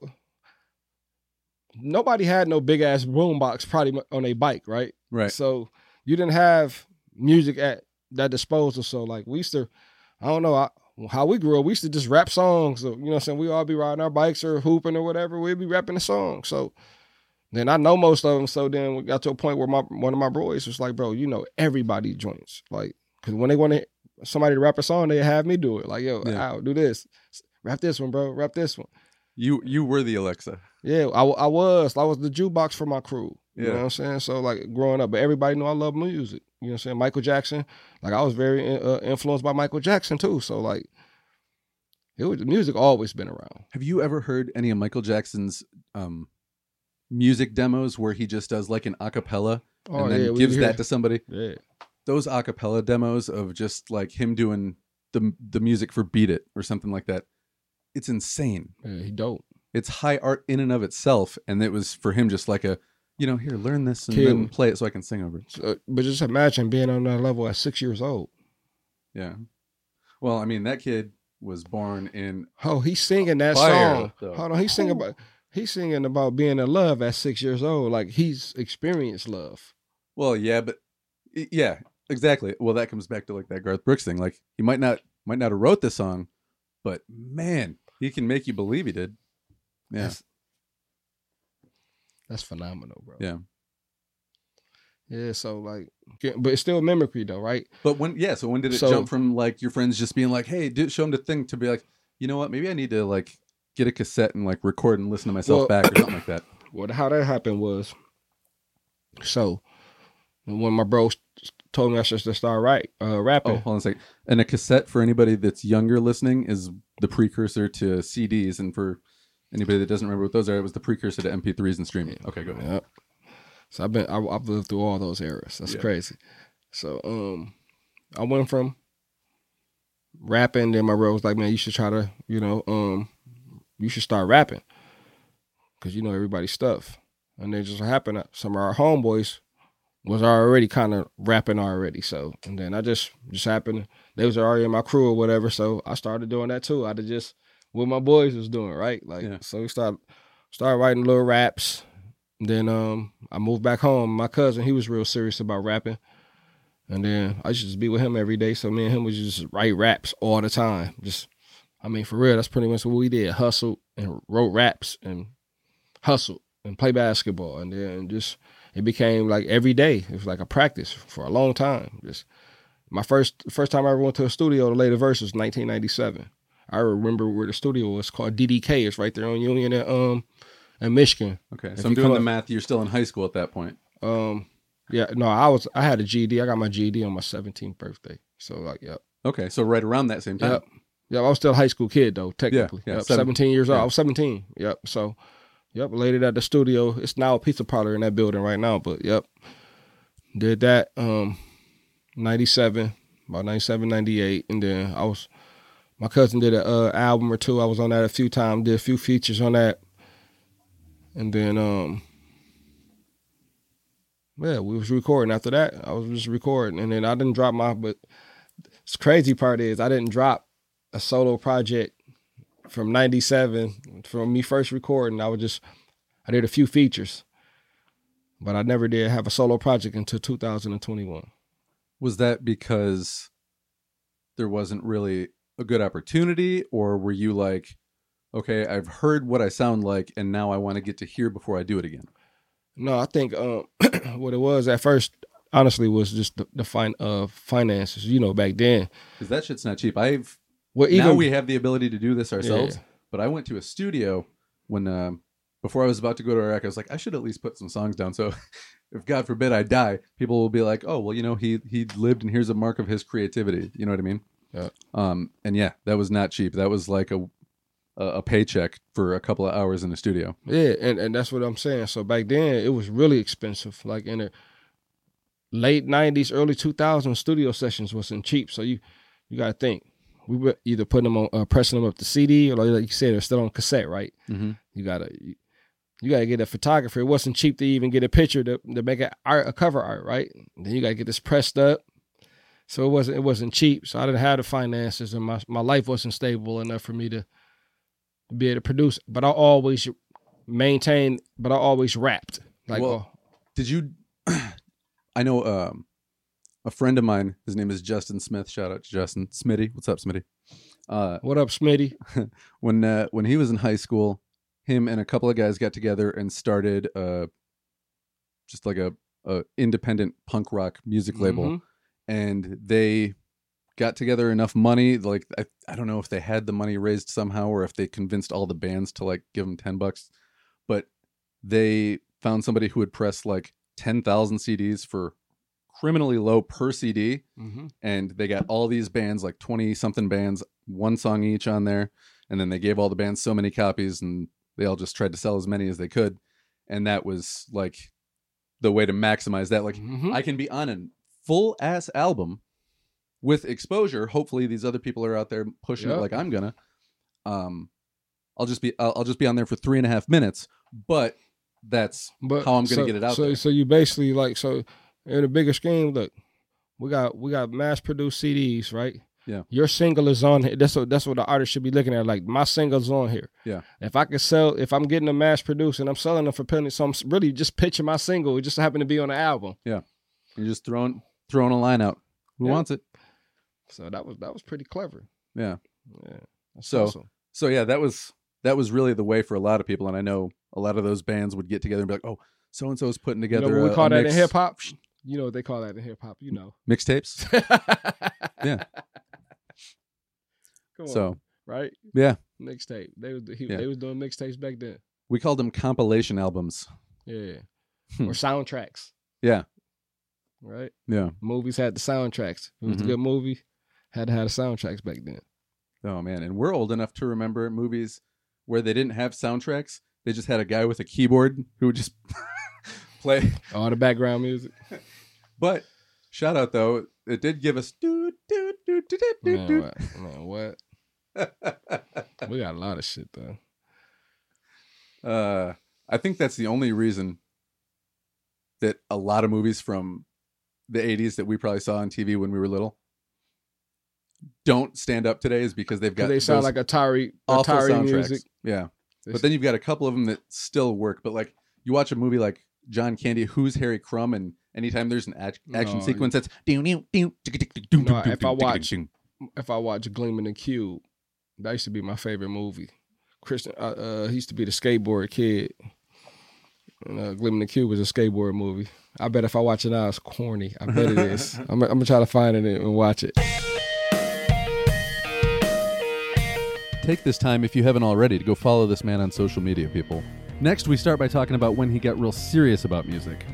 nobody had no big ass boom box probably on a bike, right? Right. So you didn't have music at that disposal. So like we used to, I don't know, I, how we grew up, we used to just rap songs. So, you know what I'm saying? We all be riding our bikes or hooping or whatever. We'd be rapping the song. So then I know most of them. So then we got to a point where my one of my boys was like, bro, you know, everybody joints. Like, because when they want to somebody to rap a song, they have me do it. Like, yo, Yeah. Al, do this. Rap this one, bro. Rap this one. You you were the Alexa. Yeah, I, I was. I was the jukebox for my crew. You Yeah. know what I'm saying? So, like, growing up, but everybody knew I love music. You know what I'm saying? Michael Jackson. Like, I was very uh, influenced by Michael Jackson, too. So, like, it was, music always been around. Have you ever heard any of Michael Jackson's um, music demos where he just does like an acapella Oh, and then yeah, we gives hear- that to somebody? Yeah. Those acapella demos of just like him doing the the music for Beat It or something like that. It's insane. Yeah, he dope. It's high art in and of itself, and it was for him just like a, you know, here, learn this and Kid. then play it so I can sing over it. So, but just imagine being on that level at six years old. Yeah. Well, I mean, that kid was born in. Oh, he's singing that Fire, song. though. Hold on, he's singing about he's singing about being in love at six years old. Like he's experienced love. Well, yeah, but yeah, exactly. Well, that comes back to like that Garth Brooks thing. Like he might not might not have wrote the song, but man, he can make you believe he did. Yeah, That's, that's phenomenal, bro. yeah. Yeah, so like, but it's still mimicry though, right? But when, yeah, so when did it So- jump from like your friends just being like, "Hey, do, show them the thing," to be like, you know what, maybe I need to like get a cassette and like record and listen to myself Well- back or something like that. Well, how that happened was, so when my bro told me I should just start right, uh, Oh, rapping. hold on a second. And a cassette for anybody that's younger listening is the precursor to C Ds, and for anybody that doesn't remember what those are, it was the precursor to M P threes and streaming. Okay, go ahead. Yep. So I've been I, I've lived through all those eras. That's Yeah. crazy. So um, I went from rapping. Then my bro was like, "Man, you should try to, you know, um, you should start rapping, cause you know everybody's stuff." And then just happened that some of our homeboys was already kind of rapping already. So and then I just just happened they was already in my crew or whatever. So I started doing that too. I did just what my boys was doing, right? Like Yeah. so we started started writing little raps. Then um, I moved back home. My cousin, he was real serious about rapping. And then I used to just be with him every day. So me and him would just write raps all the time. Just, I mean, for real, that's pretty much what we did. Hustled and wrote raps and hustled and play basketball. And then just, it became like every day. It was like a practice for a long time. Just my first first time I ever went to a studio to lay the verse was nineteen ninety-seven. I remember where the studio was called D D K. It's right there on Union and um in Michigan. Okay, If so I'm you doing come the up- math. You're still in high school at that point. Um, yeah, no, I was I had a G E D. I got my G E D on my seventeenth birthday. So like, yep, Okay, so right around that same time. yep, yep. I was still a high school kid though, technically. yeah, yep, seven- seventeen years old. yeah. I was seventeen. Yep. So, yep, laid it at the studio. It's now a pizza parlor in that building right now. But yep, did that. Um, ninety-seven, about ninety-seven, ninety-eight, and then I was. My cousin did a uh, album or two. I was on that a few times. Did a few features on that, and then um. Yeah, we was recording after that. I was just recording. And then I didn't drop my, but the crazy part is I didn't drop a solo project from ninety-seven, from me first recording. I was just, I did a few features, but I never did have a solo project until two thousand twenty-one. Was that because there wasn't really a good opportunity, or were you like, okay, I've heard what I sound like, and now I want to get to hear before I do it again? No, I think um, what it was at first, honestly, was just the, the fin- uh, finances, you know, back then. Because that shit's not cheap. I've Well, even now we have the ability to do this ourselves, Yeah. but I went to a studio when um, before I was about to go to Iraq. I was like, I should at least put some songs down. So if God forbid I die, people will be like, oh, well, you know, he he lived, and here's a mark of his creativity. You know what I mean? Yeah. Um, and yeah, that was not cheap. That was like a a a paycheck for a couple of hours in the studio. Yeah, and, and that's what I'm saying. So back then, it was really expensive. Like in the late nineties, early two thousands, studio sessions wasn't cheap. So you you got to think. We were either putting them on, uh, pressing them up to C D, or like you said, they're still on cassette, right? Mm-hmm. You gotta you, you gotta get a photographer. It wasn't cheap to even get a picture to, to make a, art, a cover art, right? And then you gotta get this pressed up. So it wasn't it wasn't cheap. So I didn't have the finances, and my my life wasn't stable enough for me to be able to produce. But I always maintained. But I always rapped. Like, Well, oh, Did you? I know um, a friend of mine. His name is Justin Smith. Shout out to Justin Smitty. What's up, Smitty? Uh, What up, Smitty? when uh, when he was in high school, him and a couple of guys got together and started uh, just like a, a independent punk rock music label, Mhm. and they got together enough money. Like I, I don't know if they had the money raised somehow or if they convinced all the bands to like give them ten bucks, but they found somebody who would press like ten thousand C Ds for criminally low per C D. Mhm. And they got all these bands, like twenty something bands, one song each on there. And then they gave all the bands so many copies and they all just tried to sell as many as they could. And that was like the way to maximize that. Like Mhm. I can be on a full ass album with exposure. Hopefully these other people are out there pushing Yep. it like I'm gonna. Um, I'll just be I'll, I'll just be on there for three and a half minutes, but that's But how I'm gonna so- get it out so, there. So you basically like so in the bigger scheme, look, we got we got mass produced C Ds, right? Yeah. Your single is on here. That's what that's what the artist should be looking at. Like my single's on here. Yeah. If I can sell, if I'm getting a mass produced and I'm selling them for penny, so I'm really just pitching my single. It just happened to be on the album. You're just throwing throwing a line out. Who Yeah. wants it? So that was that was pretty clever. Yeah. Yeah. That's So- awesome. So yeah, that was that was really the way for a lot of people, and I know a lot of those bands would get together and be like, "Oh, so and so is putting You together know what we a, call a that mix- in hip hop? You know what they call that in hip hop. You know. mixtapes." Yeah. Come on, So right? yeah, Mixtape. They was he, Yeah. they was doing mixtapes back then. we called them compilation albums. Yeah. Hmm. Or soundtracks. Yeah, Right? yeah. Movies had the soundtracks. If it was Mhm. a good movie, had to have the soundtracks back then. Oh man, and we're old enough to remember movies where they didn't have soundtracks. They just had a guy with a keyboard who would just play. All the background music. But shout out though, it did give us do do do do do do Man, do. what? Man, what? We got a lot of shit though. Uh, I think that's the only reason that a lot of movies from the eighties that we probably saw on T V when we were little don't stand up today is because they've got Because they sound those like Atari awful Atari soundtracks. music. Yeah, but then you've got a couple of them that still work. But like you watch a movie like John Candy, Who's Harry Crumb, and anytime there's an act- action No, sequence that's No, if I watch if I watch Gleaming the Cube, that used to be my favorite movie. Christian, uh, uh, he used to be the skateboard kid. And, uh, Gleaming the Cube was a skateboard movie. I bet if I watch it now, it's corny. I bet it is. I'm, I'm gonna try to find it and watch it. Take this time, if you haven't already, to go follow this man on social media, people. Next, we start by talking about when he got real serious about music.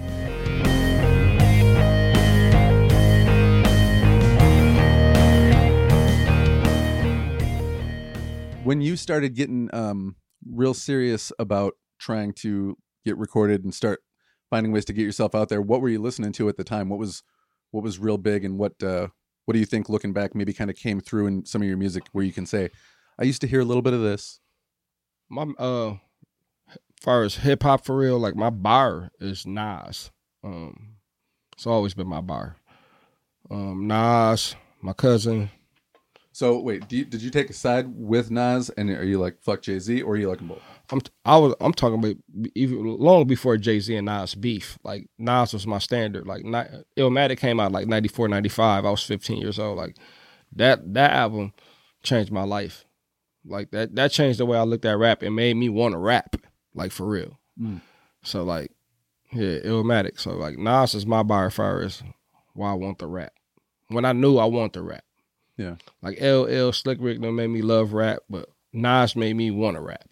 When you started getting um, real serious about trying to get recorded and start finding ways to get yourself out there, what were you listening to at the time? What was what was real big, and what uh, what do you think, looking back, maybe kind of came through in some of your music where you can say, I used to hear a little bit of this. My uh, as far as hip hop for real, like my bar is Nas. Um, it's always been my bar. Um, Nas, my cousin. So wait, do you, did you take a side with Nas, and are you like fuck Jay-Z, or are you like them both? I'm I was I'm talking about even long before Jay-Z and Nas beef. Like Nas was my standard. Like ni- Illmatic came out like ninety-four, ninety-five. I was fifteen years old. Like that that album changed my life. Like that that changed the way I looked at rap. It made me want to rap. Like for real. Mm. So like yeah, Illmatic. So like Nas is my bar as far as why I want to rap. When I knew I want to rap. Yeah. Like L L Slick Rick done made me love rap, but Nas made me want to rap.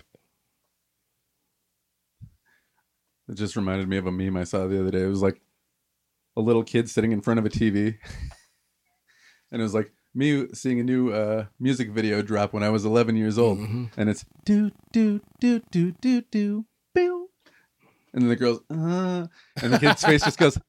It just reminded me of a meme I saw the other day. It was like a little kid sitting in front of a T V, and it was like me seeing a new uh, music video drop when I was eleven years old, Mhm. and it's do do do do do do boo, and then the girl's uh, and the kid's face just goes.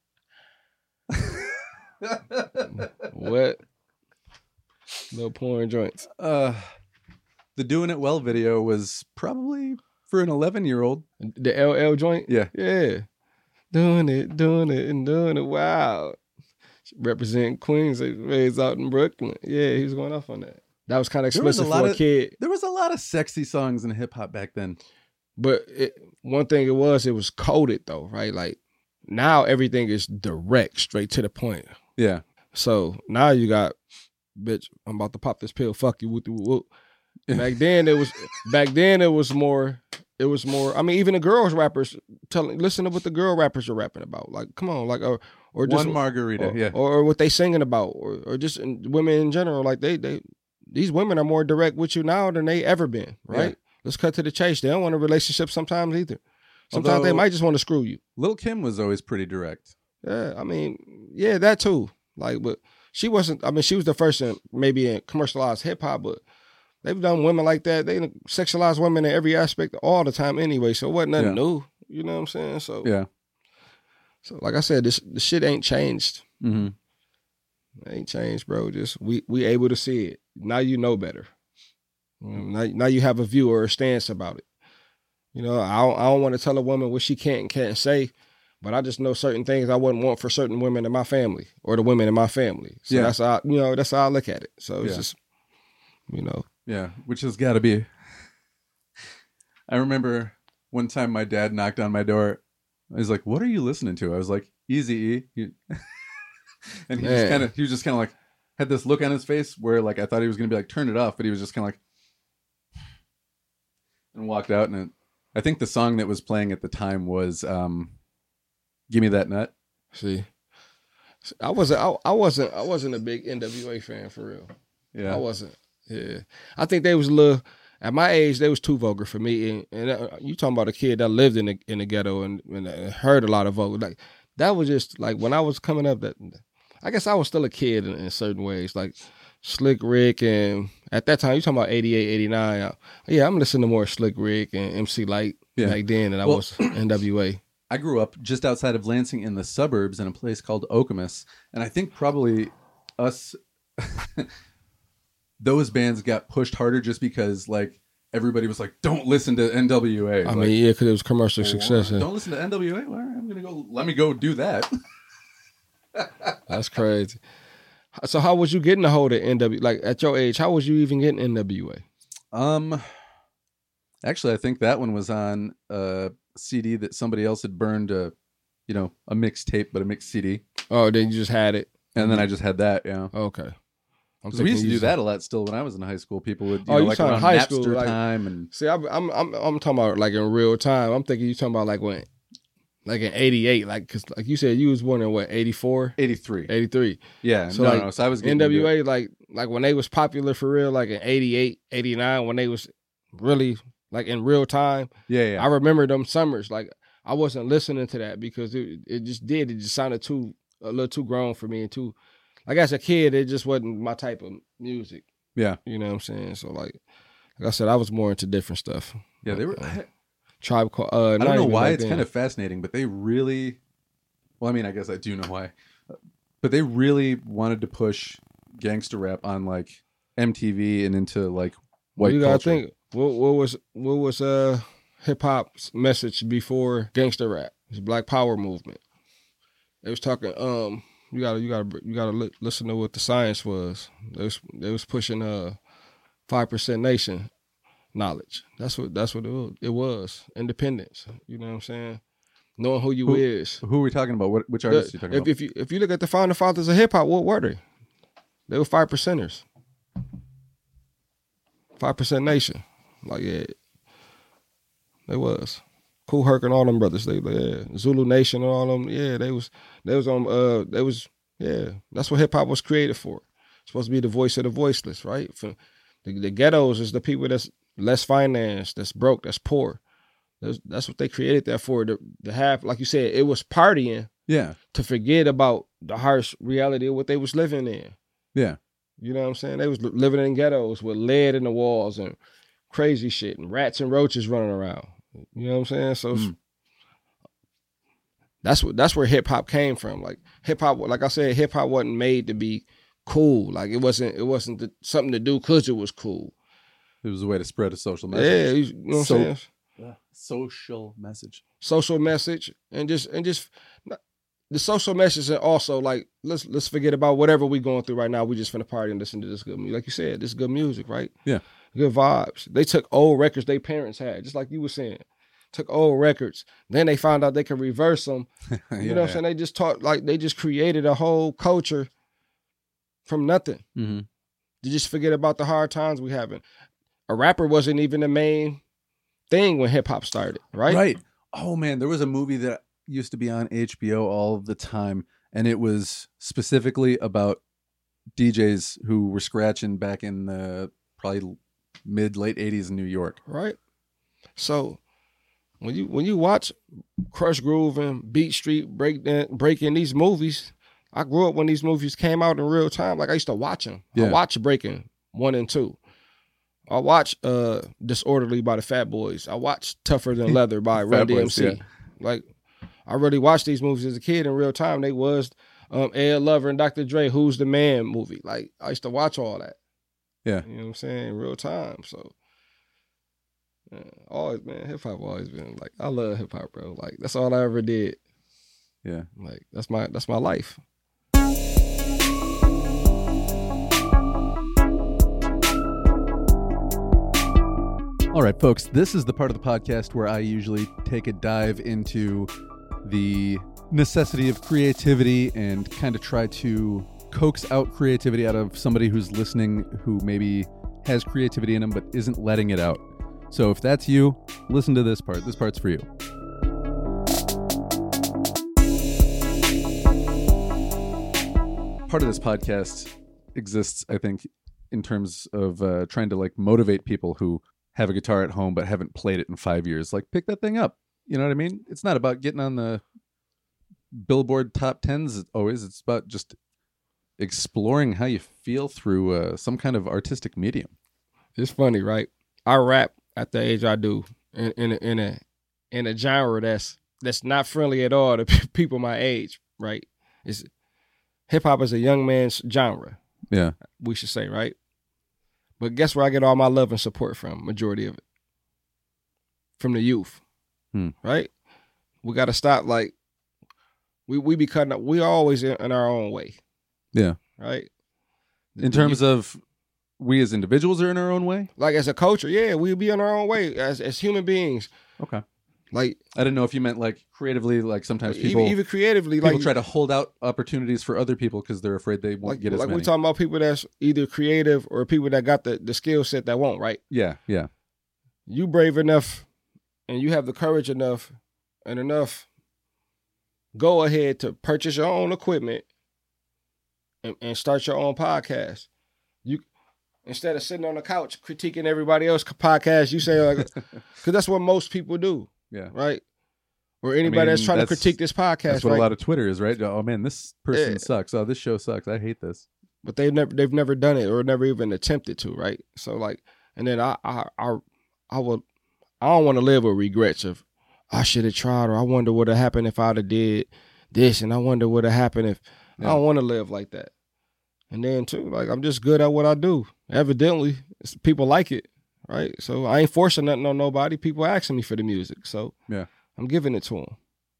What? No porn joints. Uh, the Doing It Well video was probably for an eleven year old. The L L joint? Yeah. Yeah. Doing it, doing it, and doing it. Wow. Representing Queens, raised out in Brooklyn. Yeah, he was going off on that. That was kind of There was a explicit lot for a of- kid. There was a lot of sexy songs in hip hop back then. But it, one thing it was, it was coded though, right? Like now everything is direct, straight to the point. Yeah. So now you got bitch, I'm about to pop this pill. Fuck you. Whoop, whoop, whoop. Back then it was back then it was more it was more I mean even the girls rappers telling listen to what the girl rappers are rapping about. Like come on, like or or just One margarita, or, yeah. Or, or what they singing about or or just in, women in general. Like they they these women are more direct with you now than they ever been, right? Yeah. Let's cut to the chase. They don't want a relationship sometimes either. Sometimes Although, they might just want to screw you. Lil' Kim was always pretty direct. Yeah, I mean, yeah, that too. Like but she wasn't I mean she was the first in maybe in commercialized hip hop, but they've done women like that. They sexualize women in every aspect all the time anyway. So it wasn't nothing yeah. new. You know what I'm saying? So yeah. So like I said, this the shit ain't changed. Mm-hmm. It ain't changed, bro. Just we we able to see it. Now you know better. You know, now, now you have a view or a stance about it. You know, I don't, I don't want to tell a woman what she can't and can't say, but I just know certain things I wouldn't want for certain women in my family or the women in my family. So yeah. that's how you know that's how I look at it. So it's yeah. just you know. Yeah, which has got to be. I remember one time my dad knocked on my door. He's like, "What are you listening to?" I was like, "Eazy-E," and he Man. just kind of he was just kind of like had this look on his face where like I thought he was gonna be like, "Turn it off," but he was just kind of like, and walked out. And it, I think the song that was playing at the time was um, "Give Me That Nut." See, I wasn't I, I wasn't I wasn't a big N W A fan for real. Yeah, I wasn't. Yeah, I think they was a little. At my age, they was too vulgar for me. And, and uh, you talking about a kid that lived in the in the ghetto and, and uh, heard a lot of vulgar. Like that was just like when I was coming up. That I guess I was still a kid in, in certain ways. Like Slick Rick and at that time you talking about eighty-eight, eighty-nine. I, yeah, I'm listening to more Slick Rick and M C Lyte yeah. back then than I well, was N W A. I grew up just outside of Lansing in the suburbs in a place called Okemos, and I think probably us. Those bands got pushed harder just because, like, everybody was like, "Don't listen to N W A." I like, mean, yeah, because it was commercial oh, success. Don't listen to N W A. Well, I'm gonna go. Let me go do that. That's crazy. So, how was you getting a hold of N W A? Like at your age, how was you even getting N W A? Um, actually, I think that one was on a C D that somebody else had burned a, you know, a mixed tape, but a mixed C D. Oh, then you just had it, and then I just had that. Yeah. Okay. We used to do that a lot still when I was in high school. People would, you oh, know, you like talking around high Napster school, like, time. And see, I'm, I'm I'm I'm talking about like in real time. I'm thinking you talking about like when, like in eighty-eight, like because like you said you was born in what eighty-four, eighty-three, eighty-three. Yeah, so no, like no. So I was N W A like like when they was popular for real, like in eighty-eight, eighty-nine, when they was really like in real time. Yeah, yeah. I remember them summers. Like I wasn't listening to that because it it just did. It just sounded too a little too grown for me and too. Like as a kid, it just wasn't my type of music. Yeah. You know what I'm saying? So like like I said, I was more into different stuff. Yeah, they were uh, Tribe Called uh I don't know why it's then. kind of fascinating, but they really well, I mean, I guess I do know why. But they really wanted to push gangster rap on like M T V and into like white well, you culture. gotta think what what was what was uh hip hop's message before gangster rap? It's Black Power movement. They was talking um You gotta, you gotta, you gotta li- listen to what the science was. They was, they was pushing uh five percent nation knowledge. That's what, that's what it was. It was independence. You know what I'm saying? Knowing who you who, is. Who are we talking about? What, which artists the, are you talking if, about? If you if you look at the founding fathers of hip hop, what were they? They were five percenters. Five percent nation. Like yeah, they was. Kool Herc and all them brothers, they yeah, Zulu Nation and all them, yeah, they was they was on uh they was yeah, that's what hip hop was created for. It's supposed to be the voice of the voiceless, right? For the, the ghettos is the people that's less financed, that's broke, that's poor. That's, that's what they created that for. To, to have, like you said, it was partying. Yeah. To forget about the harsh reality of what they was living in. Yeah. You know what I'm saying? They was living in ghettos with lead in the walls and crazy shit and rats and roaches running around. You know what I'm saying? So mm. that's what that's where hip hop came from. Like hip hop, like I said, hip hop wasn't made to be cool. Like it wasn't it wasn't the, something to do because it was cool. It was a way to spread a social message. Yeah, you know what so, I'm saying? Uh, social message. Social message and just and just the social message and also like let's let's forget about whatever we going through right now. We just finna party and listen to this good music. Like you said, this is good music, right? Yeah. Good vibes. They took old records their parents had, just like you were saying. Took old records. Then they found out they could reverse them. You yeah, know what I'm saying? They just taught, like, they just created a whole culture from nothing. Mm-hmm. You just forget about the hard times we having. A rapper wasn't even the main thing when hip hop started, right? Right. Oh man, there was a movie that used to be on H B O all the time, and it was specifically about D Js who were scratching back in the probably mid late eighties in New York. Right. So when you when you watch Crush Groove and Beat Street break breaking these movies, I grew up when these movies came out in real time. Like I used to watch them. Yeah. I watched Breaking one and two. I watched uh, Disorderly by the Fat Boys. I watched Tougher Than Leather by Run D M C. Yeah. Like I really watched these movies as a kid in real time. They was um, Ed Lover and Doctor Dre, Who's the Man movie. Like I used to watch all that. Yeah. You know what I'm saying? In real time. So yeah, always, man, hip hop always been like, I love hip hop, bro. Like that's all I ever did. Yeah. Like that's my that's my life. All right, folks, this is the part of the podcast where I usually take a dive into the necessity of creativity and kind of try to coax out creativity out of somebody who's listening who maybe has creativity in them but isn't letting it out. So if that's you, listen to this part. This part's for you. Part of this podcast exists, I think, in terms of uh, trying to like motivate people who have a guitar at home but haven't played it in five years. Like, pick that thing up. You know what I mean? It's not about getting on the Billboard top tens always. It's about just exploring how you feel through uh, some kind of artistic medium. It's funny, right? I rap at the age I do in, in, a, in a in a genre that's that's not friendly at all to people my age, right? It's hip hop is a young man's genre. Yeah, we should say, right? But guess where I get all my love and support from? Majority of it from the youth, hmm. right? We got to stop. Like we we be cutting up. We always in, in our own way. Yeah, right. In terms you, of we as individuals are in our own way. Like as a culture, yeah, we be in our own way as as human beings. Okay. Like I didn't know if you meant like creatively, like sometimes people even, even creatively, people like try to hold out opportunities for other people because they're afraid they won't like, get as like many. Like we're talking about people that's either creative or people that got the, the skill set that won't, right? Yeah, yeah. You brave enough and you have the courage enough and enough go ahead to purchase your own equipment and, and start your own podcast. You instead of sitting on the couch critiquing everybody else's podcast, you say like, because that's what most people do. Yeah. Right. Or anybody I mean, that's trying that's, to critique this podcast. That's what right? a lot of Twitter is, right? Oh man, this person yeah. sucks. Oh, this show sucks. I hate this. But they've never they've never done it or never even attempted to, right? So like, and then I I I, I would I don't want to live with regrets of I should have tried, or I wonder what would have happened if I'd have did this, and I wonder what would have happened if yeah. I don't want to live like that. And then too, like I'm just good at what I do. Evidently, it's, people like it. Right, so I ain't forcing nothing on nobody. People asking me for the music, so yeah, I'm giving it to them.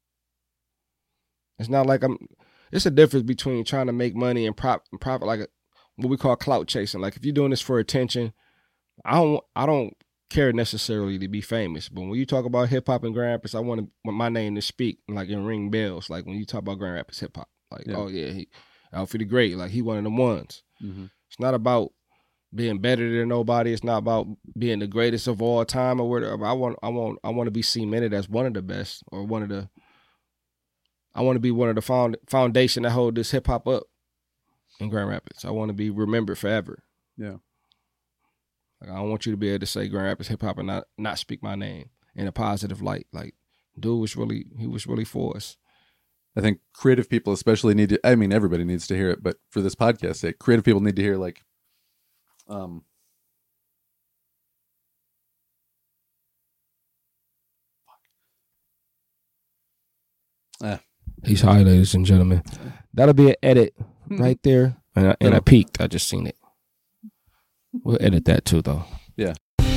It's not like I'm. It's a difference between trying to make money and prop, profit, like a, what we call clout chasing. Like if you're doing this for attention, I don't. I don't care necessarily to be famous. But when you talk about hip hop and Grand Rapids, I want to want my name to speak like and ring bells. Like when you talk about Grand Rapids hip hop, like yeah. oh yeah, he Alfie the Great, like he one of them ones. Mm-hmm. It's not about being better than nobody. It's not about being the greatest of all time or whatever. I want, I want, I want to be cemented as one of the best or one of the. I want to be one of the found, foundation that hold this hip hop up in Grand Rapids. I want to be remembered forever. Yeah. Like I don't want you to be able to say Grand Rapids hip hop and not not speak my name in a positive light. Like, dude was really, he was really for us. I think creative people especially need to. I mean, everybody needs to hear it, but for this podcast sake, creative people need to hear like. Um, ah. He's high, ladies and gentlemen. That'll be an edit right there. And I, and I peeked. I just seen it. We'll edit that too, though. Yeah.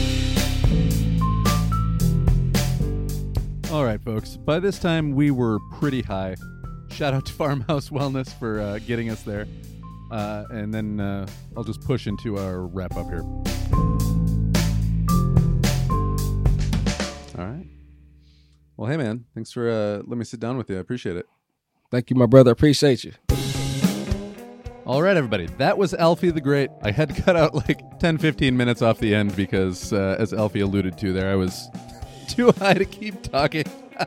All right, folks. By this time, we were pretty high. Shout out to Farmhouse Wellness for uh, getting us there. Uh, and then uh, I'll just push into our wrap up here. All right. Well, hey, man. Thanks for uh, letting me sit down with you. I appreciate it. Thank you, my brother. Appreciate you. All right, everybody. That was Alfie the Great. I had to cut out like ten, fifteen minutes off the end because, uh, as Alfie alluded to there, I was too high to keep talking.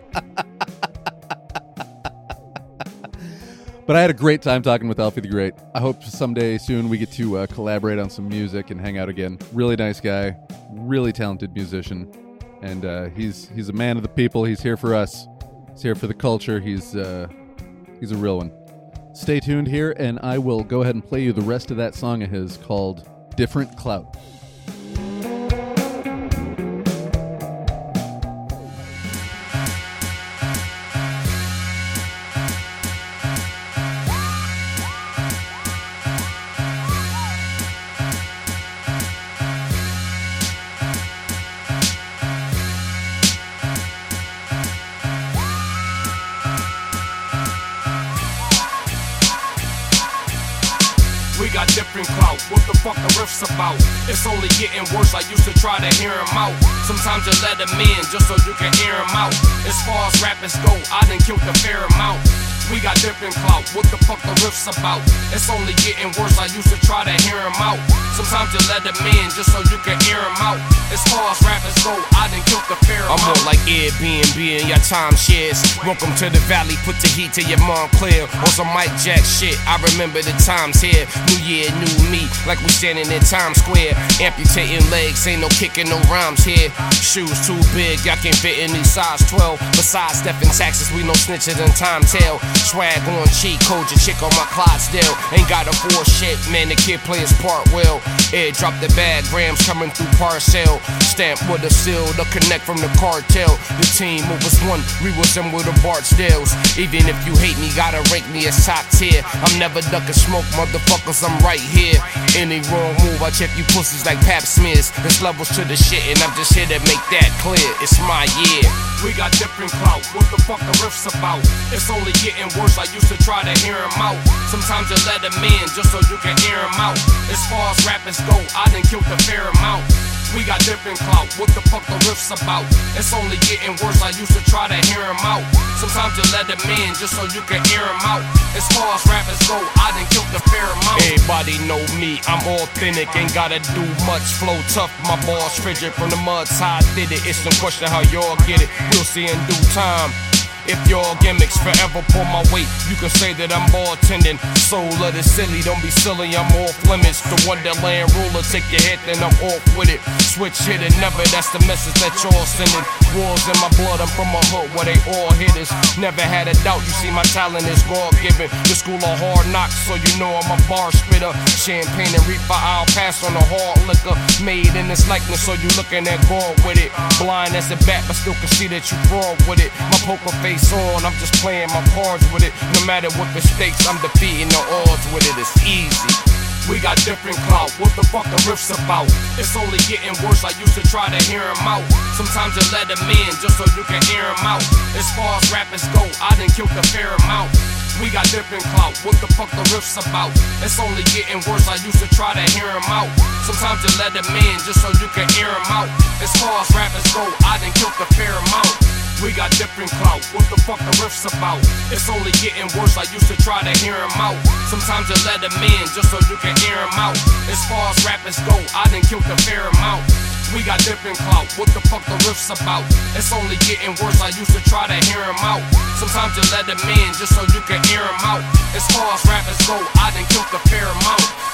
But I had a great time talking with Alfie the Great. I hope someday soon we get to uh, collaborate on some music and hang out again. Really nice guy, really talented musician, and uh, he's he's a man of the people. He's here for us. He's here for the culture. He's uh, he's a real one. Stay tuned here, and I will go ahead and play you the rest of that song of his called Different Clout. We got different clout, what the fuck the riff's about? It's only getting worse, I used to try to hear him out. Sometimes you let him in just so you can hear him out. As far as rappers go, I done killed a fair amount. We got different clout, what the fuck the riff's about? It's only getting worse, I used to try to hear him out. Sometimes you let him in just so you can hear him out. As far as rappers go, I done killed a fair amount. I'm more like Airbnb and your time shares. Welcome to the valley, put the heat to your Montclair. On some Mike Jack shit, I remember the times here. New year, new me, like we standing in Times Square. Amputating legs, ain't no kicking no rhymes here. Shoes too big, y'all can't fit in these size twelve. Besides stepping taxes, we no snitches and time tell. Swag on cheat code, your chick on my Clydesdale. Ain't got a four shit, man, the kid play his part well. Air drop the bag, grams coming through parcel. Stamp with a seal, the connect from the cartel. The team was one, we was in with the Bartsdales. Even if you hate me, gotta rank me as top tier. I'm never ducking smoke, motherfuckers, I'm right here. Any wrong move, I check you pussies like pap smears. There's levels to the shit, and I'm just here to make that clear. It's my year. We got different clout, what the fuck the riff's about? It's only getting worse, I used to try to hear him out. Sometimes you let him in just so you can hear him out. As far as rappers go, I done killed a fair amount. We got different clout, what the fuck the riff's about? It's only getting worse, I used to try to hear him out. Sometimes you let him in just so you can hear him out. As far as rappers go, I done killed a fair amount. Everybody know me, I'm authentic, ain't gotta do much. Flow tough, my balls frigid from the mud, how I did it. It's some question how y'all get it, we'll see in due time. If your gimmicks forever pull my weight, you can say that I'm bartending. Soul of the silly, don't be silly, I'm off limits. The Wonderland ruler, take your head, then I'm off with it. Switch hit it, never, that's the message that y'all sending. Wars in my blood, I'm from a hood where they all hitters. Never had a doubt, you see my talent is God-given. The school of hard knocks, so you know I'm a bar spitter. Champagne and reefer, I'll pass on the hard liquor. Made in this likeness, so you looking at God with it. Blind as a bat, but still can see that you fraud with it. My poker face on, I'm just playing my cards with it. No matter what the stakes, I'm defeating the odds with it. It's easy. We got different clout, what the fuck the riff's about? It's only getting worse, I used to try to hear him out. Sometimes you let him in just so you can hear him out. As far as rappers go, I done killed a fair amount. We got different clout, what the fuck the riff's about? It's only getting worse, I used to try to hear him out. Sometimes you let him in just so you can hear him out. As far as rappers go, I done killed a fair amount. We got different clout, what the fuck the riff's about? It's only getting worse, I used to try to hear him out. Sometimes you let him in just so you can hear him out. As far as rappers go, I done killed a fair amount. We got different clout, what the fuck the riff's about? It's only getting worse, I used to try to hear him out. Sometimes you let him in just so you can hear him out. As far as rappers go, I done killed a fair amount.